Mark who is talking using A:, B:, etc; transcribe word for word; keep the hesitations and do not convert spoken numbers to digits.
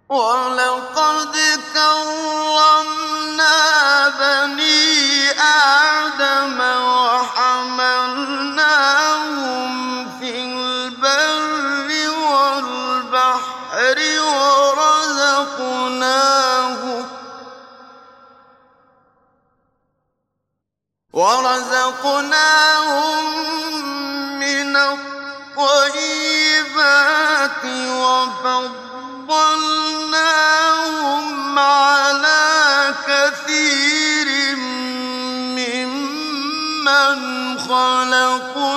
A: وَلَقَدْ كَرَّمْنَا بَنِي آدَمَ وَحَمَلْنَاهُمْ فِي الْبَرِّ وَالْبَحْرِ وَرَزَقْنَاهُم وَرَزَقْنَاهُم مِّنَ الطَّيِّبَاتِ وَفَضَّلْنَاهُمْ عَلَىٰ كَثِيرٍ مِّمَّنْ خَلَقْنَا